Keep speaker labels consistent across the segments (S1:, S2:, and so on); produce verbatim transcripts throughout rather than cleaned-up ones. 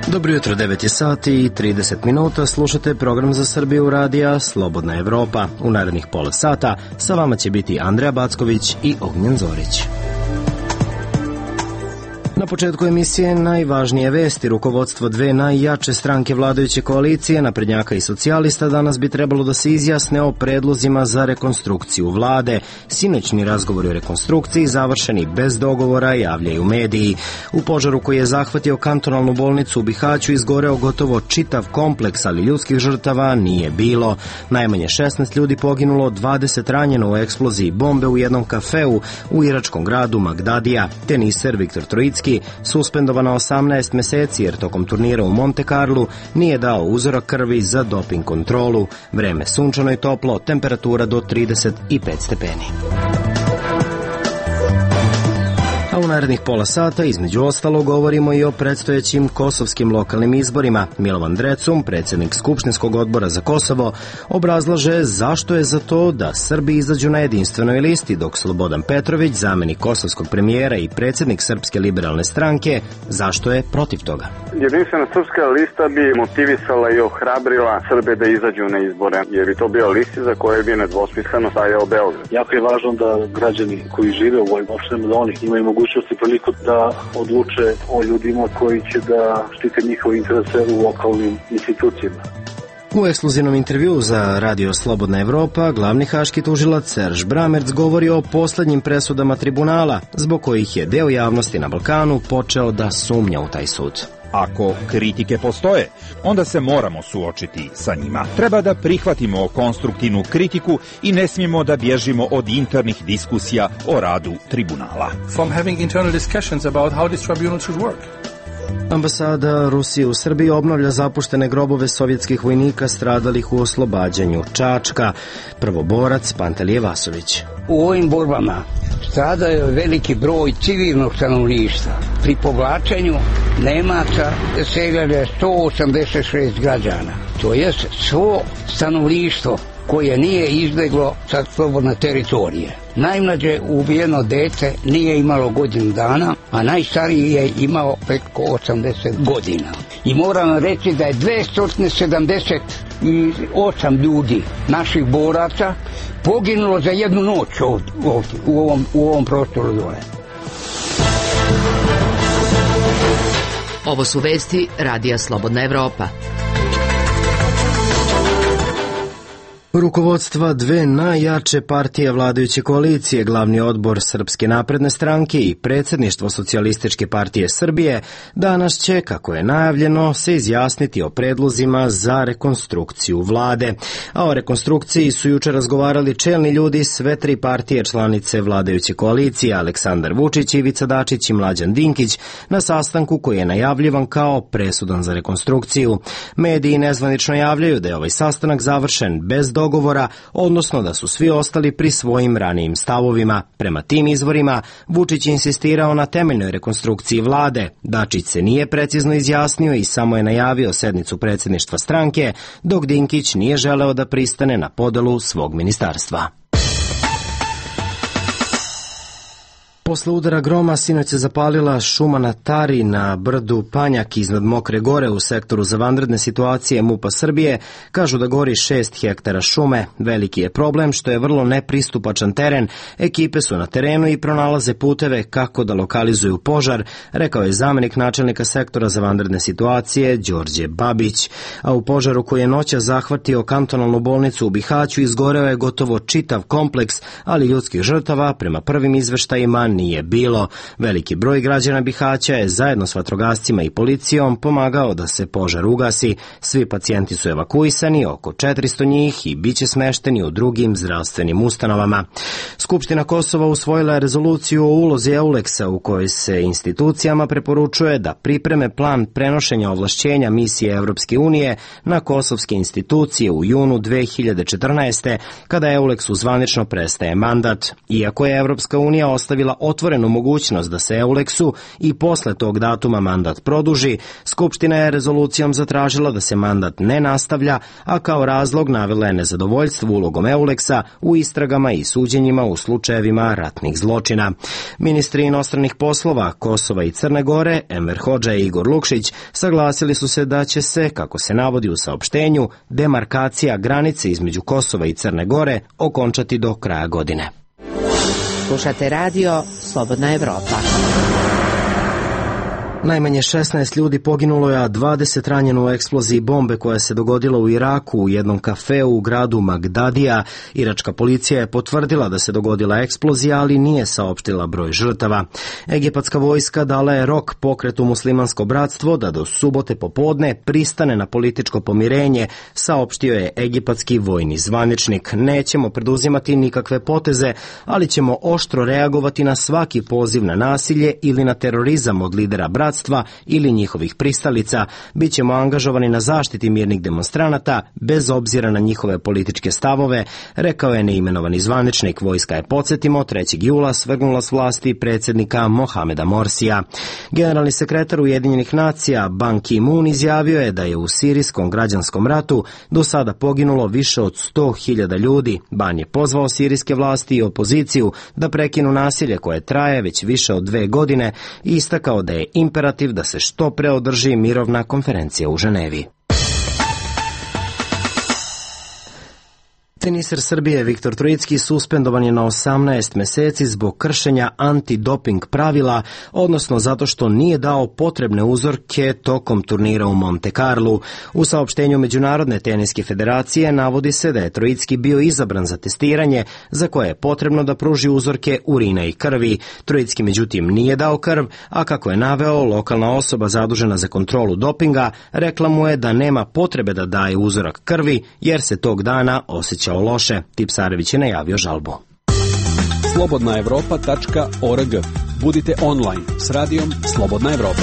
S1: Dobro jutro, devet je sati i trideset minuta, slušate program za Srbiju radija Slobodna Evropa. U narednih pola sata sa vama će biti Andreja Backović i Ognjen Zorić. Na početku emisije najvažnije vesti. Rukovodstvo dve najjače stranke vladajuće koalicije, naprednjaka i socijalista, danas bi trebalo da se izjasne o predlozima za rekonstrukciju vlade. Sinoćni razgovori o rekonstrukciji završeni bez dogovora, javljaju mediji. U požaru koji je zahvatio kantonalnu bolnicu u Bihaću izgoreo gotovo čitav kompleks, ali ljudskih žrtava nije bilo. Najmanje šesnaest ljudi poginulo, dvadeset ranjeno u eksploziji bombe u jednom kafeu u iračkom gradu Magdadija. Teniser Viktor Trojicki suspendovana osamnaest meseci jer tokom turnira u Monte Carlu nije dao uzorak krvi za doping kontrolu. Vreme sunčano i toplo, temperatura do trideset pet stepeni. A u narednih pola sata, između ostalo, govorimo i o predstojećim kosovskim lokalnim izborima. Milovan Drecun, predsjednik Skupštinskog odbora za Kosovo, obrazlaže zašto je za to da Srbi izađu na jedinstvenoj listi, dok Slobodan Petrović, zamenik kosovskog premijera i predsjednik Srpske liberalne stranke, zašto je protiv toga.
S2: Jedinstvena srpska lista bi motivisala i ohrabrila Srbe da izađu na izbore, jer bi to bio listi za koje bi nedvosmisleno stajao Beograd.
S3: Jako je važno da građani koji žive u ovim opštinama, da oni imaju mogućnost i priliku da odluče o ljudima koji će da štite njihove interese u lokalnim institucijama.
S1: U ekskluzivnom intervjuu za Radio Slobodna Evropa, glavni haški tužilac Serž Bramerc govori o poslednjim presudama tribunala, zbog kojih je deo javnosti na Balkanu počeo da sumnja u taj sud.
S4: Ako kritike postoje, onda se moramo suočiti sa njima. Treba da prihvatimo konstruktivnu kritiku i ne smijemo da bježimo od internih diskusija o radu tribunala.
S5: From having internal discussions about how this tribunal should work.
S1: Ambasada Rusije u Srbiji obnavlja zapuštene grobove sovjetskih vojnika stradalih u oslobađanju Čačka. Prvoborac Pantelije Vasović.
S6: U ovim borbama stradao je veliki broj civilnog stanovništva. Pri povlačenju Nemaca seljalo je sto osamdeset šest građana. To je svo stanovništvo koje nije izbjeglo sa slobodne teritorije. Najmlađe ubijeno dete nije imalo godinu dana, a najstariji je imao preko osamdeset godina. I moram reći da je dvesta sedamdeset osam ljudi, naših boraca, poginulo za jednu noć ovdje, ovdje, u, ovom, u ovom prostoru dole.
S7: Ovo su vesti Radija Slobodna Evropa.
S1: Rukovodstva dve najjače partije vladajuće koalicije, glavni odbor Srpske napredne stranke i predsjedništvo Socijalističke partije Srbije, danas će, kako je najavljeno, se izjasniti o predlozima za rekonstrukciju vlade. A o rekonstrukciji su juče razgovarali čelni ljudi sve tri partije članice vladajuće koalicije, Aleksandar Vučić, Ivica Dačić i Mlađan Dinkić, na sastanku koji je najavljivan kao presudan za rekonstrukciju. Mediji nezvanično javljaju da je ovaj sastanak završen bez dogovora, odnosno da su svi ostali pri svojim ranijim stavovima. Prema tim izvorima, Vučić je insistirao na temeljnoj rekonstrukciji vlade. Dačić se nije precizno izjasnio i samo je najavio sednicu predsjedništva stranke, dok Dinkić nije želeo da pristane na podelu svog ministarstva. Posle udara groma sinoć se zapalila šuma na Tari na brdu Panjak iznad Mokre gore u sektoru za vanredne situacije MUP-a Srbije. Kažu da gori šest hektara šume. Veliki je problem što je vrlo nepristupačan teren. Ekipe su na terenu i pronalaze puteve kako da lokalizuju požar, rekao je zamenik načelnika sektora za vanredne situacije Đorđe Babić. A u požaru koji je noća zahvatio kantonalnu bolnicu u Bihaću izgoreo je gotovo čitav kompleks, ali ljudskih žrtava prema prvim izveštajima nije bilo. Veliki broj građana Bihaća je zajedno s vatrogascima i policijom pomagao da se požar ugasi. Svi pacijenti su evakuisani, oko četiristo njih, i biće smešteni u drugim zdravstvenim ustanovama. Skupština Kosova usvojila je rezoluciju o ulozi Euleksa u kojoj se institucijama preporučuje da pripreme plan prenošenja ovlašćenja misije Evropske unije na kosovske institucije u junu dve hiljade četrnaeste. kada Euleksu zvanično prestaje mandat. Iako je Evropska unija ostavila otvorenu mogućnost da se Euleksu i posle tog datuma mandat produži, Skupština je rezolucijom zatražila da se mandat ne nastavlja, a kao razlog navela je nezadovoljstvo ulogom Euleksa u istragama i suđenjima u slučajevima ratnih zločina. Ministri inostranih poslova Kosova i Crne Gore, Enver Hodža i Igor Lukšić, saglasili su se da će se, kako se navodi u saopštenju, demarkacija granice između Kosova i Crne Gore okončati do kraja godine.
S7: Slušate radio Slobodna Evropa.
S1: Najmanje šesnaest ljudi poginulo je, a dvadeset ranjeno u eksploziji bombe koja se dogodila u Iraku u jednom kafeu u gradu Magdadija. Iračka policija je potvrdila da se dogodila eksplozija, ali nije saopštila broj žrtava. Egipatska vojska dala je rok pokretu Muslimansko bratstvo da do subote popodne pristane na političko pomirenje, saopštio je egipatski vojni zvaničnik. Nećemo preduzimati nikakve poteze, ali ćemo oštro reagovati na svaki poziv na nasilje ili na terorizam od lidera bratstva ili njihovih pristalica. Bićemo angažovani na zaštiti mirnih demonstranata bez obzira na njihove političke stavove, rekao je neimenovani zvaničnik. Vojska je, podsjetimo, trećeg jula svrgnula s vlasti predsjednika Mohameda Morsija. Generalni sekretar Ujedinjenih nacija Ban Ki-moon izjavio je da je u sirijskom građanskom ratu do sada poginulo više od sto hiljada ljudi. Ban je pozvao sirijske vlasti i opoziciju da prekinu nasilje koje traje već više od dve godine i istakao da je imperativ da se što pre održi mirovna konferencija u Ženevi. Teniser Srbije Viktor Trojicki suspendovan je na osamnaest meseci zbog kršenja antidoping pravila, odnosno zato što nije dao potrebne uzorke tokom turnira u Monte Carlu. U saopštenju Međunarodne teniske federacije navodi se da je Trojicki bio izabran za testiranje za koje je potrebno da pruži uzorke urina i krvi. Trojicki međutim nije dao krv, a kako je naveo, lokalna osoba zadužena za kontrolu dopinga rekla mu je da nema potrebe da daje uzorak krvi jer se tog dana osjeća loše. Tipsarević je najavio žalbu.
S8: slobodna evropa tačka org. Budite online s radijom Slobodna Evropa.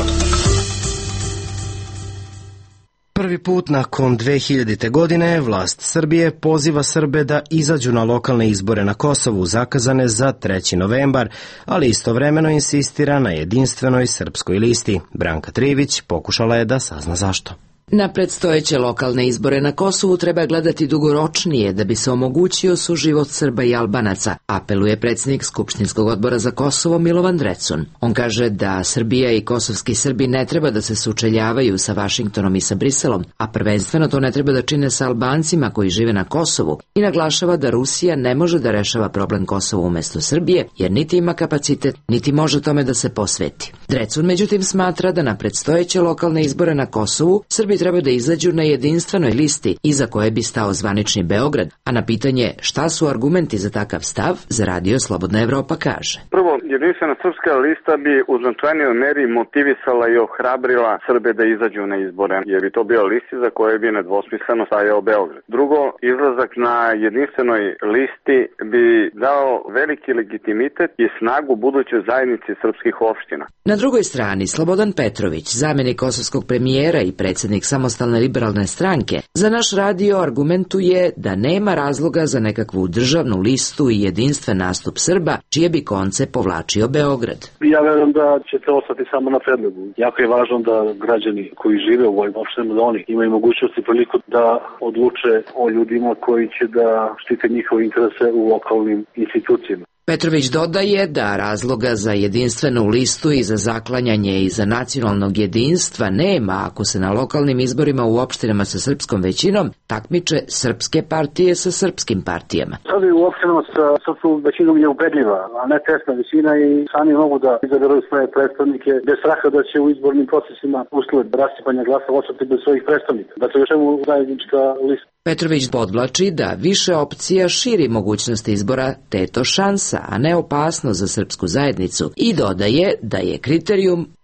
S1: Prvi put nakon dve hiljadite. godine vlast Srbije poziva Srbe da izađu na lokalne izbore na Kosovu zakazane za treći novembar, ali istovremeno insistira na jedinstvenoj srpskoj listi. Branka Trivić pokušala je da sazna zašto.
S7: Na predstojeće lokalne izbore na Kosovu treba gledati dugoročnije da bi se omogućio suživot Srba i Albanaca, apeluje predsjednik Skupštinskog odbora za Kosovo Milovan Drecun. On kaže da Srbija i kosovski Srbi ne treba da se sučeljavaju sa Vašingtonom i sa Briselom, a prvenstveno to ne treba da čine sa Albancima koji žive na Kosovu, i naglašava da Rusija ne može da rešava problem Kosova umjesto Srbije, jer niti ima kapacitet, niti može tome da se posveti. Drecun međutim smatra da na predstojeće lokalne izbore na Kosovu Srbi treba da izađu na jedinstvenoj listi iza koje bi stao zvanični Beograd, a na pitanje šta su argumenti za takav stav, za radio Slobodna Evropa kaže.
S2: Prvo, jedinstvena srpska lista bi u značajnijoj meri motivisala i ohrabrila Srbe da izađu na izbore, jer bi to bio listi za koje bi nedvosmisleno stajao Beograd. Drugo, izlazak na jedinstvenoj listi bi dao veliki legitimitet i snagu budućoj zajednici srpskih opština.
S7: Na drugoj strani, Slobodan Petrović, zamjenik kosovskog premijera i predsjednik Samostalne liberalne stranke, za naš radio argumentuje da nema razloga za nekakvu državnu listu i jedinstven nastup Srba, čije bi konce povlačio Beograd.
S3: Ja verujem da će to ostati samo na predlogu. Jako je važno da građani koji žive u ovim opštinama, da oni imaju mogućnost i priliku da odluče o ljudima koji će da štite njihove interese u lokalnim institucijama.
S7: Petrović dodaje da razloga za jedinstvenu listu i za zaklanjanje i za nacionalnog jedinstva nema ako se na lokalnim izborima u opštinama sa srpskom većinom takmiče srpske partije sa srpskim partijama.
S3: Sada u opštinama sa srpskom većinom je ubedljiva, a ne tesna većina, i sami mogu da izaberu svoje predstavnike bez straha da će u izbornim procesima usled rasipanja glasa ostati bez svojih predstavnika. Dakle, još čemu zajednička lista.
S7: Petrović podvlači da više opcija širi mogućnosti izbora, te je to šansa, a ne opasnost za srpsku zajednicu, i dodaje da je kriterijum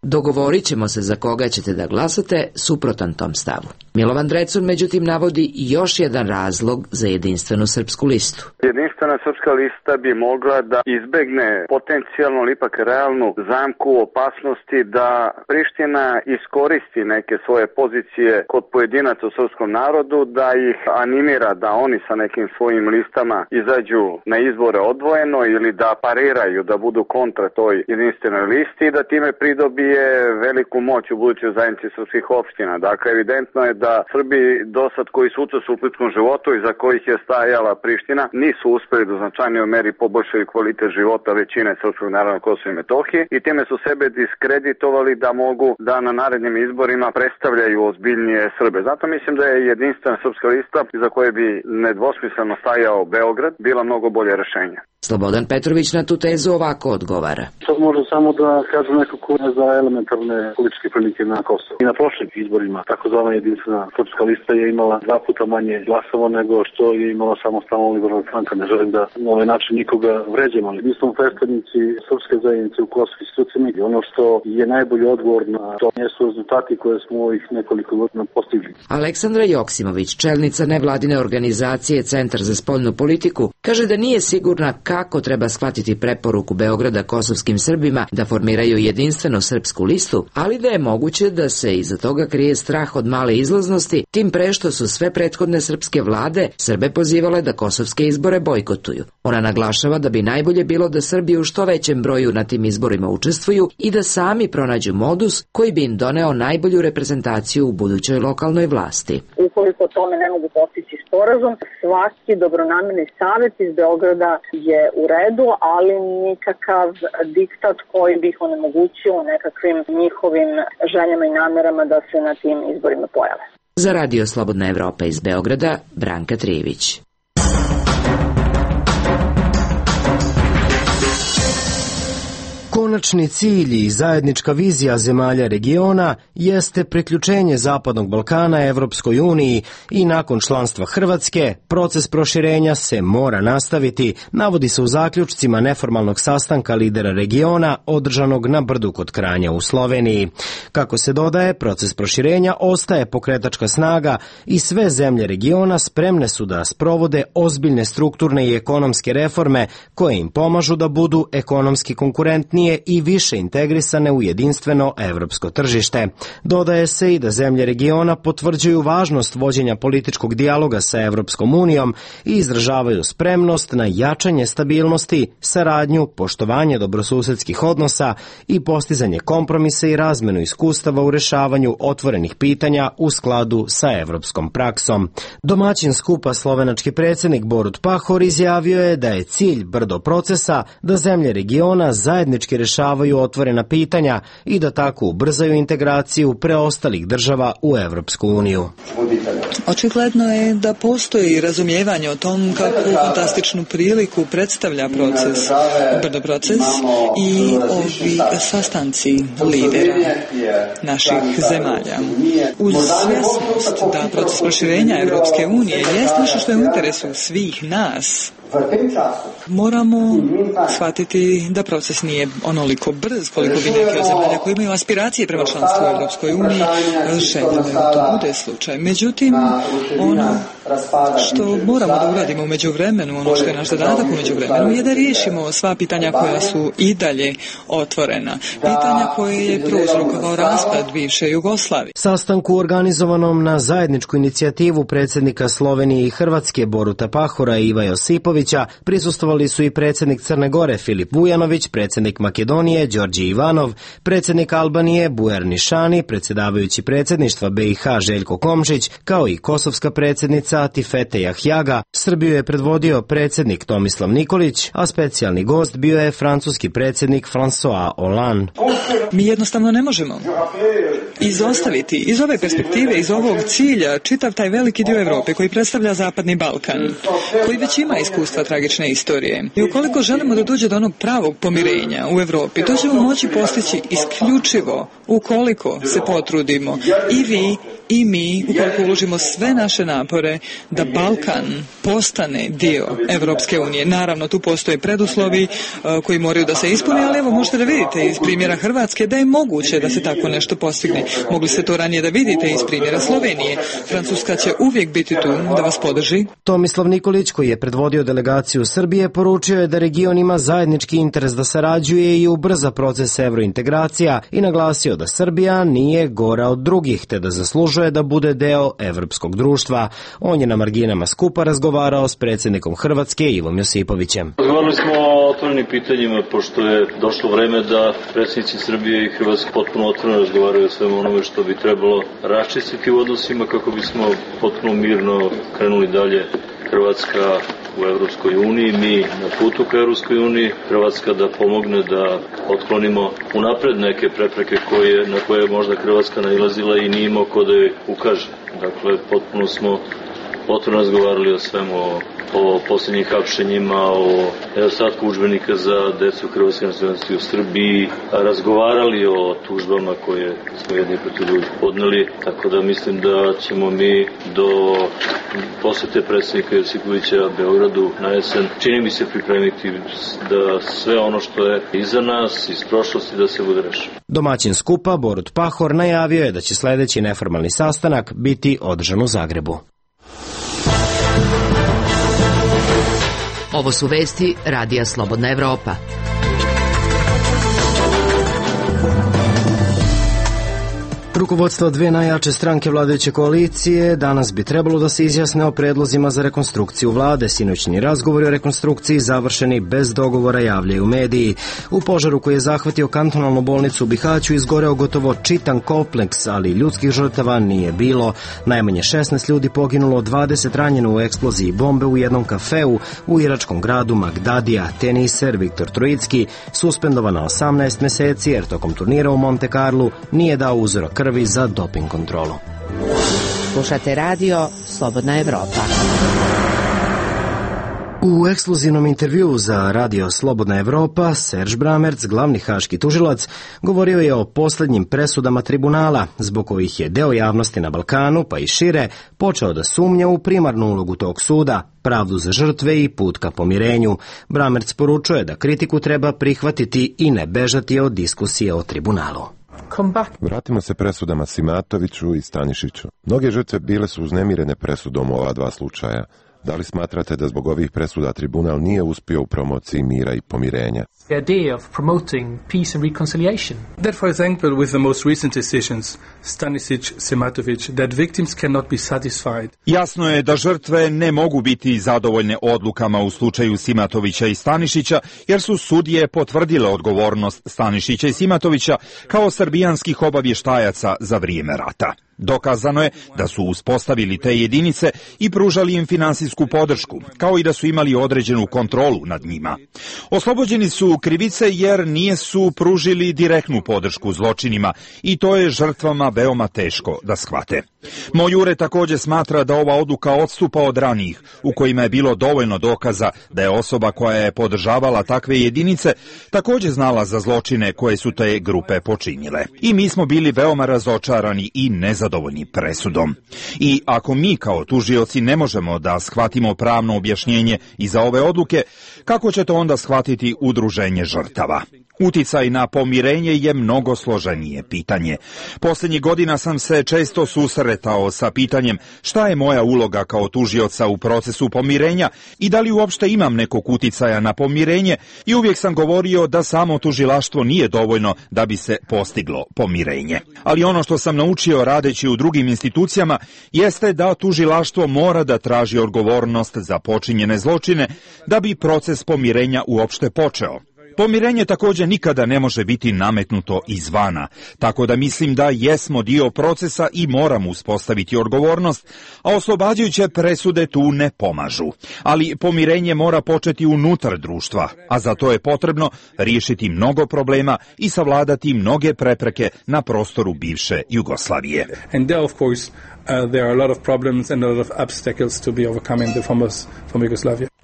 S7: Dogovorit ćemo se za koga ćete da glasate suprotan tom stavu. Milovan Drecun međutim navodi još jedan razlog za jedinstvenu srpsku listu.
S2: Jedinstvena srpska lista bi mogla da izbegne potencijalno ili ipak realnu zamku opasnosti da Priština iskoristi neke svoje pozicije kod pojedinaca u srpskom narodu, da ih animira da oni sa nekim svojim listama izađu na izbore odvojeno ili da pariraju, da budu kontra toj jedinstvenoj listi i da time pridobije veliku moć u budućoj zajednici srpskih opština. Dakle, evidentno je da Srbi dosad koji su učestvovali u političkom životu i za kojih je stajala Priština nisu uspeli da u značajnoj meri poboljšaju kvalitet života većine srpskog naroda na Kosovu i Metohiji i time su sebe diskreditovali da mogu da na narednim izborima predstavljaju ozbiljnije Srbe. Zato mislim da je jedinstvena srpska lista za koje bi nedvosmisleno stajao Beograd bila mnogo bolje rešenje.
S7: Slobodan Petrović na tu tezu ovako odgovara.
S3: Sad možda samo da kažem neko ko ne za elementarne političke prilike na Kosovu. I na prošlim izborima takozvana jedinstvena srpska lista je imala dva puta manje glasova nego što je imala samostalna liberalna stranka. Ne želim da na ovaj način nikoga vređam, ali mi smo predstavnici srpske zajednice u kosovskoj institucijama i ono što je najbolji odgovor na to jesu rezultati koje smo ovih nekoliko godina postigli.
S7: Aleksandra Joksimović, čelnica nevladine organizacije Centar za spoljnu politiku, kaže da nije sigurna kako treba shvatiti preporuku Beograda kosovskim Srbima da formiraju jedinstvenu srpsku listu, ali da je moguće da se iza toga krije strah od male izlaznosti, tim pre što su sve prethodne srpske vlade Srbe pozivale da kosovske izbore bojkotuju. Ona naglašava da bi najbolje bilo da Srbi u što većem broju na tim izborima učestvuju i da sami pronađu modus koji bi im doneo najbolju reprezentaciju u budućoj lokalnoj vlasti.
S9: Ukoliko tome ne mogu postići sporazum, svaki dobronamerni savjet iz Beograda je u redu, ali nikakav diktat koji bi ih onemogućio nekakvim njihovim željama i namerama da se na tim izborima pojave.
S7: Za Radio Slobodna Evropa iz Beograda, Branka Trijević.
S1: Konačni cilj i zajednička vizija zemalja regiona jeste priključenje Zapadnog Balkana Evropskoj uniji i nakon članstva Hrvatske proces proširenja se mora nastaviti, navodi se u zaključcima neformalnog sastanka lidera regiona održanog na Brdu kod Kranja u Sloveniji. Kako se dodaje, proces proširenja ostaje pokretačka snaga i sve zemlje regiona spremne su da sprovode ozbiljne strukturne i ekonomske reforme koje im pomažu da budu ekonomski konkurentni i više integrisane u jedinstveno evropsko tržište. Dodaje se i da zemlje regiona potvrđuju važnost vođenja političkog dijaloga sa Evropskom unijom i izražavaju spremnost na jačanje stabilnosti, saradnju, poštovanje dobrosusedskih odnosa i postizanje kompromisa i razmenu iskustava u rešavanju otvorenih pitanja u skladu sa evropskom praksom. Domaćin skupa slovenački predsjednik Borut Pahor izjavio je da je cilj Brdo procesa da zemlje regiona zajednički rešavaju otvorena pitanja i da tako ubrzaju integraciju preostalih država u Evropsku uniju.
S10: Očigledno je da postoji razumijevanje o tom kakvu fantastičnu priliku predstavlja proces, Brdo proces i ovi sastanci lidera naših zemalja. Uz svjesnost da proces proširenja Evropske unije jest nešto što je u interesu svih nas, moramo shvatiti da proces nije onoliko brz koliko bi neke od zemalja koji imaju aspiracije prema članstvu u Evropskoj uniji željeli da to bude slučaj. Međutim, ono što moramo da uradimo u međuvremenu, ono što je naš zadatak u međuvremenu, je da riješimo sva pitanja koja su i dalje otvorena. Pitanja koje je prouzrokovao raspad bivše Jugoslavije.
S1: Sastanku organizovanom na zajedničku inicijativu predsjednika Slovenije i Hrvatske Boruta Pahora i Iva Josipovića prisustvovali su i predsjednik Crne Gore Filip Vujanović, predsjednik Makedonije Đorđe Ivanov, predsjednik Albanije Bujar Nišani, predsjedavajući predsjedništva B i H Željko Komšić, kao i kosovska predsjednica Atifete Jahjaga. Srbiju je predvodio predsjednik Tomislav Nikolić, a specijalni gost bio je francuski predsjednik François Hollande.
S10: Mi jednostavno ne možemo izostaviti iz ove perspektive, iz ovog cilja, čitav taj veliki dio Evrope koji predstavlja Zapadni Balkan, koji već ima iskustva tragične istorije. I ukoliko želimo da dođe do onog pravog pomirenja u Evropi, to ćemo moći postići isključivo ukoliko se potrudimo i vi i mi, ukoliko uložimo sve naše napore da Balkan postane dio Evropske unije. Naravno, tu postoje preduslovi uh, koji moraju da se ispune, ali evo možete da vidite iz primjera Hrvatske da je moguće da se tako nešto postigne. Mogli ste to ranije da vidite iz primjera Slovenije. Francuska će uvijek biti tu da vas podrži.
S1: Tomislav Nikolić, koji je predvodio delegaciju Srbije, poručio je da region ima zajednički interes da sarađuje i ubrza proces evrointegracija i naglasio da Srbija nije gora od drugih, te da zaslužuje da bude deo evropskog društva. On je na marginama skupa razgovarao s predsjednikom Hrvatske Ivom Josipovićem.
S11: Razgovarali smo o otvorenim pitanjima, pošto je došlo vreme da predsjednici Srbije i Hrvatske potpuno otvoreno razgovaraju o svemu onome što bi trebalo raščistiti u odnosima kako bismo potpuno mirno krenuli dalje. Hrvatska u Evropskoj uniji, mi na putu ka Evropskoj uniji, Hrvatska da pomogne da otklonimo unapred neke prepreke koje, na koje je možda Hrvatska nailazila i nije imao ko da je ukaže. Dakle, potpuno smo otvoreno razgovarali o svemu, o, o posljednjih hapšenjima, o nedostatku udžbenika za decu hrvatske nacionalnosti u Srbiji, razgovarali o tužbama koje smo jedni protiv drugih podneli, tako da mislim da ćemo mi do posete predsjednika Josipovića Beogradu na jesen, čini mi se pripremiti da sve ono što je iza nas, iz prošlosti, da se bude rešeno.
S1: Domaćin skupa, Borut Pahor, najavio je da će sljedeći neformalni sastanak biti održan u Zagrebu.
S7: Ovo su vesti Radija Slobodna Evropa.
S1: Rukovodstvo dve najjače stranke vladajuće koalicije danas bi trebalo da se izjasne o predlozima za rekonstrukciju vlade. Sinoćni razgovori o rekonstrukciji završeni bez dogovora, javljaju mediji. U požaru koji je zahvatio kantonalnu bolnicu u Bihaću izgoreo gotovo čitan kompleks, ali ljudskih žrtava nije bilo. Najmanje šesnaest ljudi poginulo, dvadeset ranjeno u eksploziji bombe u jednom kafeu u iračkom gradu Magdadija. Teniser Viktor Trojicki suspendovan na osamnaest meseci jer tokom turnira u Monte Carlu nije dao uzorak krvi za doping kontrolu.
S12: Slušate radio Slobodna Evropa.
S1: U ekskluzivnom intervjuu za radio Slobodna Evropa, Serž Bramerc, glavni haški tužilac, govorio je o posljednjim presudama tribunala, zbog kojih je deo javnosti na Balkanu, pa i šire, počeo da sumnja u primarnu ulogu tog suda, pravdu za žrtve i put ka pomirenju. Bramerc poručuje da kritiku treba prihvatiti i ne bežati od diskusije o tribunalu.
S13: Vratimo se presudama Simatoviću i Stanišiću. Mnoge žrtve bile su uznemirene presudom u ova dva slučaja. Da li smatrate da zbog ovih presuda tribunal nije uspio u promociji mira i pomirenja?
S5: The idea of promoting peace and reconciliation. That, for example, with the most recent decisions, Stanisic, Simatović, that victims cannot be satisfied.
S4: Jasno je da žrtve ne mogu biti zadovoljne odlukama u slučaju Simatovića i Stanišića, jer su sudije potvrdile odgovornost Stanišića i Simatovića kao srbijanskih obavještajaca za vrijeme rata. Dokazano je da su uspostavili te jedinice i pružali im finansijsku podršku, kao i da su imali određenu kontrolu nad njima. Oslobođeni su krivice jer nije su pružili direktnu podršku zločinima i to je žrtvama veoma teško da shvate. Mojure također smatra da ova odluka odstupa od ranijih, u kojima je bilo dovoljno dokaza da je osoba koja je podržavala takve jedinice također znala za zločine koje su te grupe počinile. I mi smo bili veoma razočarani i nezadovoljni presudom. I ako mi kao tužioci ne možemo da shvatimo pravno objašnjenje iza ove odluke, kako će to onda shvatiti udruženje žrtava? Uticaj na pomirenje je mnogo složenije pitanje. Posljednjih godina sam se često susretao sa pitanjem šta je moja uloga kao tužioca u procesu pomirenja i da li uopšte imam nekog uticaja na pomirenje, i uvijek sam govorio da samo tužilaštvo nije dovoljno da bi se postiglo pomirenje. Ali ono što sam naučio radeći u drugim institucijama jeste da tužilaštvo mora da traži odgovornost za počinjene zločine da bi proces pomirenja uopšte počeo. Pomirenje također nikada ne može biti nametnuto izvana, tako da mislim da jesmo dio procesa i moramo uspostaviti odgovornost, a oslobađajuće presude tu ne pomažu. Ali pomirenje mora početi unutar društva, a za to je potrebno riješiti mnogo problema i savladati mnoge prepreke na prostoru bivše Jugoslavije.
S5: And there, of course, uh, there are a lot of problems and a lot of obstacles to be overcome in the former, former Yugoslavia.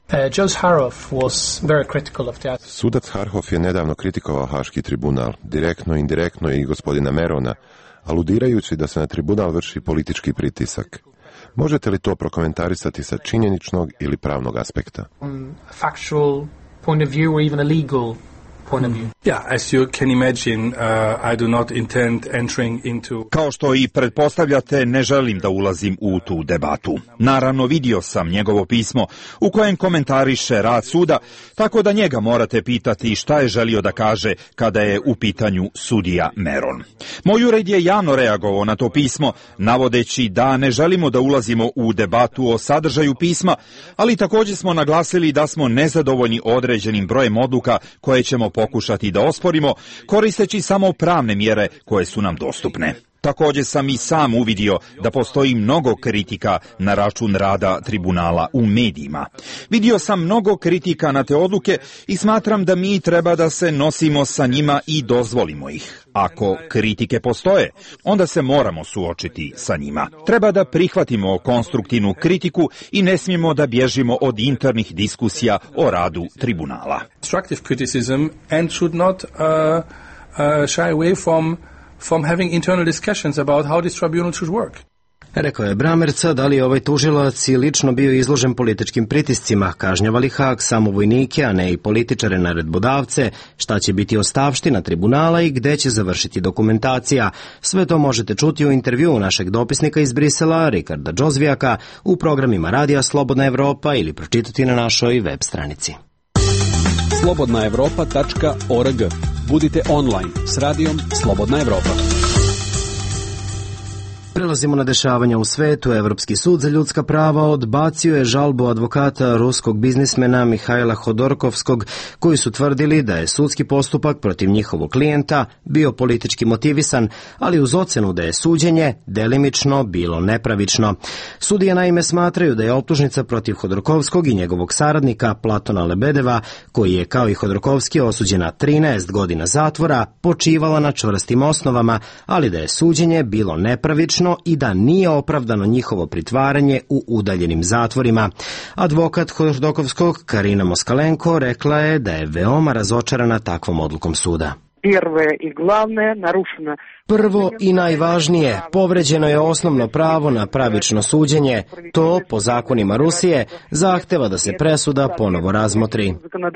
S13: Sudac Harhoff je nedavno kritikovao Haški tribunal, direktno i indirektno i gospodina Merona, aludirajući da se na tribunal vrši politički pritisak. Možete li to prokomentarisati sa činjeničnog ili pravnog aspekta?
S5: Um, factual point of view or even a legal point of view. Yeah, as you can imagine, uh, I do not intend entering into...
S4: Kao što i pretpostavljate, ne želim da ulazim u tu debatu. Naravno, vidio sam njegovo pismo u kojem komentariše rad suda, tako da njega morate pitati šta je želio da kaže kada je u pitanju sudija Meron. Moj ured je javno reagovao na to pismo, navodeći da ne želimo da ulazimo u debatu o sadržaju pisma, ali također smo naglasili da smo nezadovoljni određenim brojem odluka koje ćemo pokušati da osporimo, koristeći samo pravne mjere koje su nam dostupne. Također sam i sam uvidio da postoji mnogo kritika na račun rada tribunala u medijima. Vidio sam mnogo kritika na te odluke i smatram da mi treba da se nosimo sa njima i dozvolimo ih. Ako kritike postoje, onda se moramo suočiti sa njima. Treba da prihvatimo konstruktivnu kritiku i ne smijemo da bježimo od internih diskusija o radu tribunala.
S5: Constructive criticism and should not uh, uh, shy away from from having internal discussions about how this tribunal should work.
S1: Rekao je Bramerca da li je ovaj tužilac i lično bio izložen političkim pritiscima, kažnjava li Haag samo vojnike, a ne i političare naredbodavce, šta će biti ostavština tribunala i gde će završiti dokumentacija. Sve to možete čuti u intervjuu našeg dopisnika iz Brisela, Rikarda Džozvijaka, u programima Radija Slobodna Evropa ili pročitati na našoj web stranici.
S8: slobodna evropa tačka org. Budite online s radijom Slobodna Evropa.
S1: Prelazimo na dešavanja u svetu. Evropski sud za ljudska prava odbacio je žalbu advokata ruskog biznismena Mihajla Hodorkovskog, koji su tvrdili da je sudski postupak protiv njihovog klijenta bio politički motivisan, ali uz ocenu da je suđenje delimično bilo nepravično. Sudije naime smatraju da je optužnica protiv Hodorkovskog i njegovog saradnika Platona Lebedeva, koji je kao i Hodorkovski osuđen na trinaest godina zatvora, počivala na čvrstim osnovama, ali da je suđenje bilo nepravično i da nije opravdano njihovo pritvaranje u udaljenim zatvorima. Advokat Hodorkovskog Karina Moskalenko rekla je da je veoma razočarana takvom odlukom suda. Prvo i najvažnije, povređeno je osnovno pravo na pravično suđenje. To, po zakonima Rusije, zahteva da se presuda ponovo razmotri.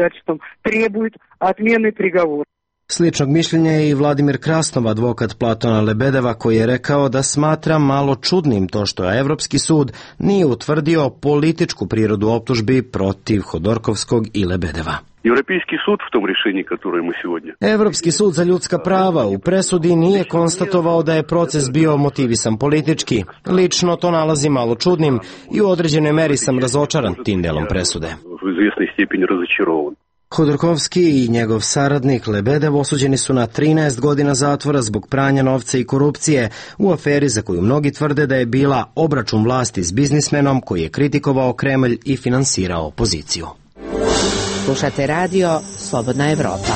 S1: Sličnog mišljenja je i Vladimir Krasnov, advokat Platona Lebedeva, koji je rekao da smatra malo čudnim to što je Evropski sud nije utvrdio političku prirodu optužbi protiv Hodorkovskog i Lebedeva.
S14: Европейский суд в том решении, которое мы сегодня...
S1: Evropski sud za ljudska prava u presudi nije konstatovao da je proces bio motivisan politički. Lično to nalazim malo čudnim i u određenoj meri sam razočaran tim delom presude.
S14: В известной степени разочарован.
S1: Hodorkovski i njegov saradnik Lebedev osuđeni su na trinaest godina zatvora zbog pranja novca i korupcije u aferi za koju mnogi tvrde da je bila obračun vlasti s biznismenom koji je kritikovao Kremlj i finansirao opoziciju.
S12: Slušate radio Slobodna Evropa.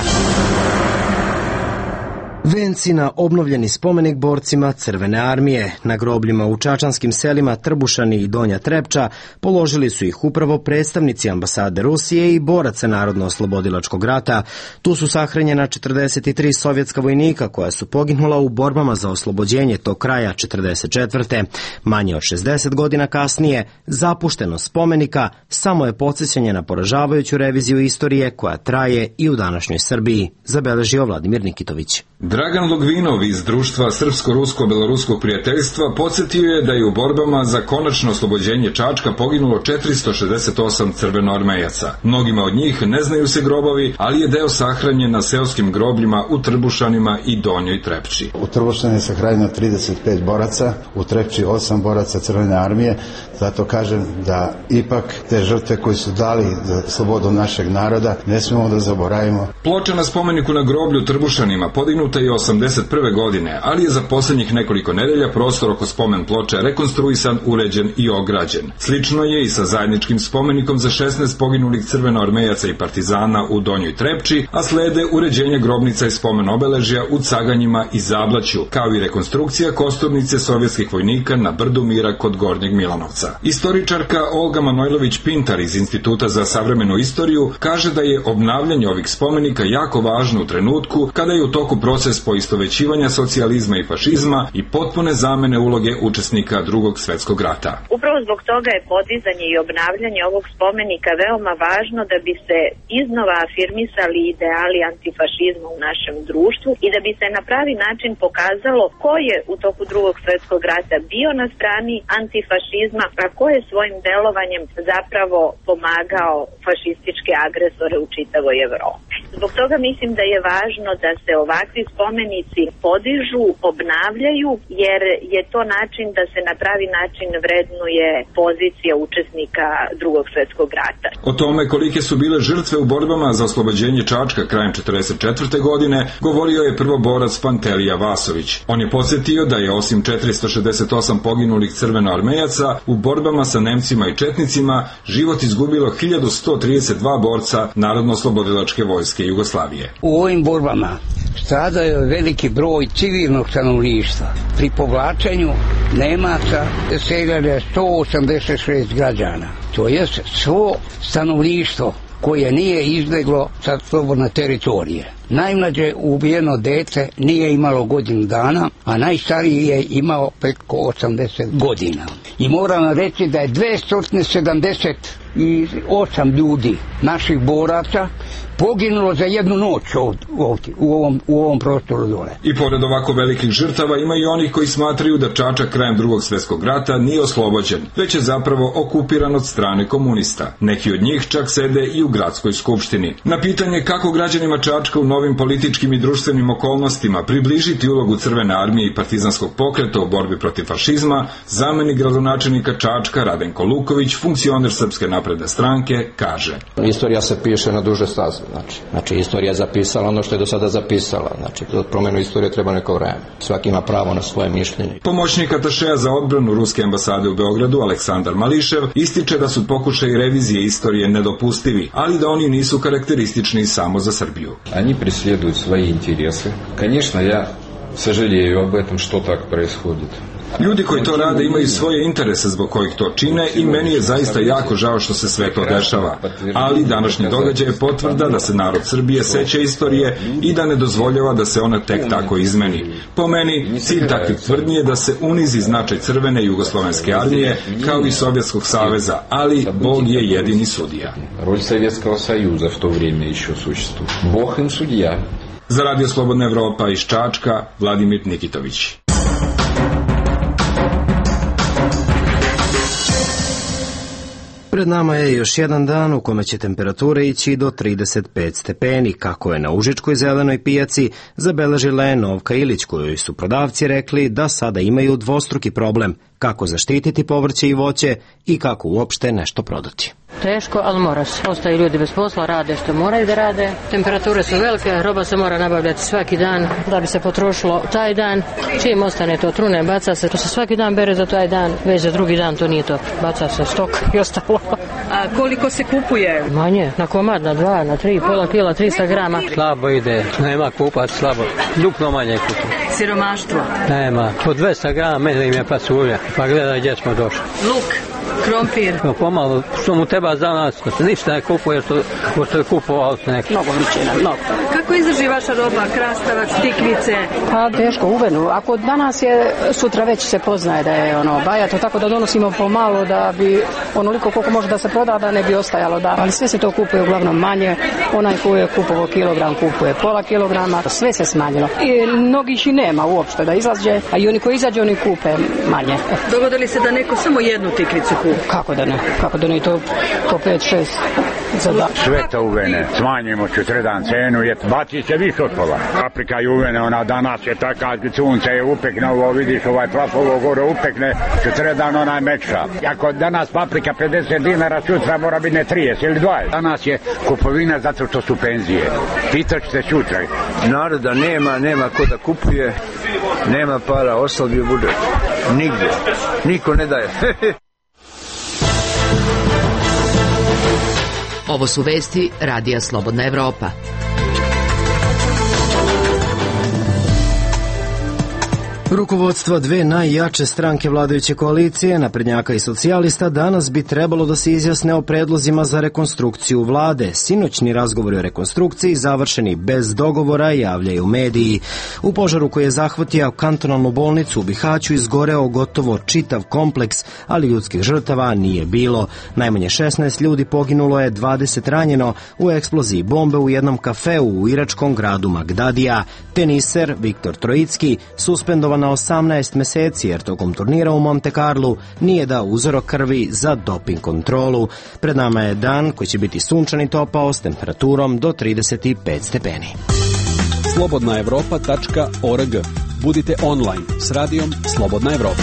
S1: Venci na obnovljeni spomenik borcima Crvene armije. Na grobljima u čačanskim selima Trbušani i Donja Trepča položili su ih upravo predstavnici ambasade Rusije i boraca Narodno-oslobodilačkog rata. Tu su sahranjena četrdeset tri sovjetska vojnika koja su poginula u borbama za oslobođenje tog kraja četrdeset četvrte. Manje od šezdeset godina kasnije, zapuštenost spomenika samo je podsjećanje na poražavajuću reviziju istorije koja traje i u današnjoj Srbiji, zabeležio Vladimir Nikitović.
S15: Dragan Logvinov iz društva Srpsko-Rusko-Beloruskog prijateljstva podsjetio je da je u borbama za konačno oslobođenje Čačka poginulo četiristo šezdeset osam crvenoarmejaca. Mnogima od njih ne znaju se grobovi, ali je deo sahranjen na seoskim grobljima u Trbušanima i Donjoj Trepči.
S16: U Trbušani je sahranjeno trideset pet boraca, u Trepči osam boraca Crvene armije, zato kažem da ipak te žrtve koji su dali za slobodu našeg naroda ne smemo da zaboravimo.
S15: Ploča na spomeniku na groblju Trbušanima podignuta je započeli osamdeset prve godine, ali je za posljednjih nekoliko nedelja prostor oko spomen ploče rekonstruisan, uređen i ograđen. Slično je i sa zajedničkim spomenikom za šesnaest poginulih crvenoarmejaca i partizana u Donjoj Trepči, a slede uređenje grobnica i spomen obeležja u Caganjima i Zablaću, kao i rekonstrukcija kosturnice sovjetskih vojnika na Brdu Mira kod Gornjeg Milanovca. Istoričarka Olga Manojlović-Pintar iz Instituta za savremenu istoriju kaže da je obnavljanje ovih spomenika jako važno u trenutku kada je u toku proces poistovećivanja socijalizma i fašizma i potpune zamene uloge učesnika Drugog svjetskog rata.
S17: Upravo zbog toga je podizanje i obnavljanje ovog spomenika veoma važno da bi se iznova afirmisali ideali antifašizma u našem društvu i da bi se na pravi način pokazalo ko je u toku Drugog svjetskog rata bio na strani antifašizma, a ko je svojim delovanjem zapravo pomagao fašističke agresore u čitavoj Evropi. Zbog toga mislim da je važno da se ovakvi spomenici podižu, obnavljaju, jer je to način da se na pravi način vrednuje pozicija učesnika Drugog svjetskog rata.
S15: O tome kolike su bile žrtve u borbama za oslobođenje Čačka krajem četrdeset četvrte godine govorio je prvoborac Pantelija Vasović. On je podsjetio da je osim četiristo šezdeset osam poginulih crvenoarmejaca u borbama sa Nemcima i četnicima život izgubilo hiljadu sto trideset dva borca Narodno-oslobodilačke vojske Jugoslavije.
S6: U ovim borbama stradao je veliki broj civilnog stanovništva. Pri povlačenju Nemaca seljalo je sto osamdeset šest građana. To je svo stanovništvo koje nije izbjeglo sa slobodne teritorije. Najmlađe ubijeno dete nije imalo godinu dana, a najstariji je imao preko osamdeset godina. I moram reći da je dvesta sedamdeset osam ljudi, naših boraca, poginulo za jednu noć ovdje, u ovom, u ovom prostoru dole.
S15: I pored ovako velikih žrtava ima i onih koji smatraju da Čačak krajem Drugog svjetskog rata nije oslobođen, već je zapravo okupiran od strane komunista. Neki od njih čak sede i u gradskoj skupštini. Na pitanje kako građanima Čačka u novim političkim i društvenim okolnostima približiti ulogu Crvene armije i partizanskog pokreta u borbi protiv fašizma, zamenik gradonačelnika Čačka Radenko Luković, funkcioner Srpske napredne stranke, kaže:
S18: Istorija se piše na duže staze. Znači, znači istorija je zapisala ono što je do sada zapisala. Znači, za promjenu istorije treba neko vreme. Svaki ima pravo na svoje mišljenje.
S15: Pomoćnik atašeja za odbranu Ruske ambasade u Beogradu, Aleksandar Mališev, ističe da su pokušaji revizije istorije nedopustivi, ali da oni nisu karakteristični samo za Srbiju.
S19: Они преследуют свои интересы. Конечно, я сожалею об этом, что так происходит.
S15: Ljudi koji to rade imaju svoje interese zbog kojih to čine i meni je zaista jako žao što se sve to dešava. Ali današnji događaj je potvrda da se narod Srbije seća istorije i da ne dozvoljava da se ona tek tako izmeni. Po meni, cilj takvih tvrdnji je da se unizi značaj Crvene jugoslovenske armije kao i Sovjetskog saveza, ali Bog je jedini sudija.
S19: Роль Советского Союза в то время еще существует. Бог им судья.
S15: Za Radio Slobodna Evropa iz Čačka, Vladimir Nikitović.
S1: Pred nama je još jedan dan u kome će temperatura ići do trideset pet stepeni, kako je na Užičkoj zelenoj pijaci zabeležila je Novka Ilić, kojoj su prodavci rekli da sada imaju dvostruki problem, kako zaštititi povrće i voće i kako uopšte nešto prodati.
S20: Teško, ali mora se. Ostaju ljudi bez posla, rade što moraju da rade. Temperature su velike, roba se mora nabavljati svaki dan da bi se potrošilo taj dan. Čim ostane to trune, baca se. To se svaki dan bere za taj dan, već za drugi dan to nije to. Baca se stok i ostalo.
S21: A koliko se kupuje?
S20: Manje, na komad, na dva, na tri, pola kila, trista grama.
S22: Slabo ide, nema kupac, slabo. Duplo manje kupuje.
S21: Siromaštvo?
S22: Nema, po dvesta grama mene im je pasulja. Pa gledaj gdje smo došli.
S21: Luk, krompir.
S22: No, pomalo, što mu treba za nas, ništa ne kupuje što, što je kupovao se neko.
S21: Mnogo ličina, mnogo. Kako izdrži vaša roba, krastavac, tikvice?
S20: Pa teško, uvenu. Ako danas je, sutra već se poznaje da je ono bajato, tako da donosimo pomalo da bi onoliko koliko može da se proda, da ne bi ostajalo. Da. Ali sve se to kupuje uglavnom manje. Onaj ko je kupovao kilogram kupuje pola kilograma. Sve se smanjilo. I mnogih i nema uopšte da izađe, a i oni koji izađe, oni kupe manje.
S21: Dogodi li se da neko samo jednu tikvicu kupi?
S20: Kako da ne? Kako da ne? To po pet, šest za dan.
S2: Sveta uvene, smanjimo četiridan cenu, jer baci se više od pola. Paprika i uvene, ona danas je taka, sunce je upekne, ovo vidiš, ovaj plafovo gore upekne, četiridan ona je mekša. Ako danas paprika pedeset dinara, sutra mora biti ne trideset ili dvadeset. Danas je kupovina zato što su penzije. Pitaš se sutra.
S3: Naroda nema, nema ko da kupuje, nema para, oslabio budžet. Nigde. Niko ne daje.
S7: Ovo su vesti Radija Slobodna Evropa.
S1: Rukovodstva dve najjače stranke vladajuće koalicije, naprednjaka i socijalista, danas bi trebalo da se izjasne o predlozima za rekonstrukciju vlade. Sinoćni razgovori o rekonstrukciji, završeni bez dogovora, javljaju mediji. U požaru koji je zahvatio kantonalnu bolnicu u Bihaću izgoreo gotovo čitav kompleks, ali ljudskih žrtava nije bilo. Najmanje šesnaest ljudi poginulo je, dvadeset ranjeno u eksploziji bombe u jednom kafeu u iračkom gradu Magdadija. Teniser Viktor Trojicki suspendovan na osamnaest meseci jer tokom turnira u Monte Carlu nije dao uzorak krvi za doping kontrolu. Pred nama je dan koji će biti sunčan i topao s temperaturom do trideset pet stepeni.
S8: slobodna evropa tačka org. Budite online s radijom Slobodna Evropa.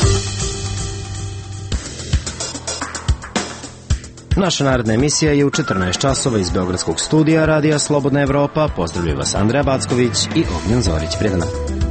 S1: Naša naredna emisija je u četrnaest časova iz Beogradskog studija Radija Slobodna Evropa. Pozdravljaju vas Andreja Backović i Ognjen Zorić. Prijedan.